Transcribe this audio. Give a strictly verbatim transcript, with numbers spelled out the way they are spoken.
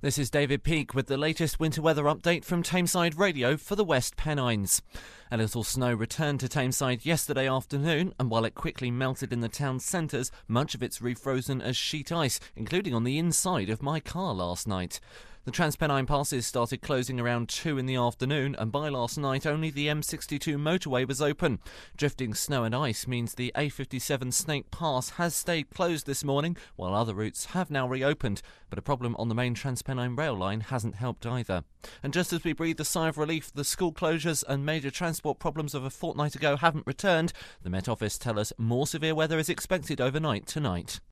This is David Peake with the latest winter weather update from Tameside Radio for the West Pennines. A little snow returned to Tameside yesterday afternoon, and while it quickly melted in the town centres, much of it's refrozen as sheet ice, including on the inside of my car last night. The Transpennine passes started closing around two in the afternoon, and by last night only the M sixty-two motorway was open. Drifting snow and ice means the A fifty-seven Snake Pass has stayed closed this morning, while other routes have now reopened, but a problem on the main Transpennine rail line hasn't helped either. And just as we breathe a sigh of relief, the school closures and major transport problems of a fortnight ago haven't returned. The Met Office tell us more severe weather is expected overnight tonight.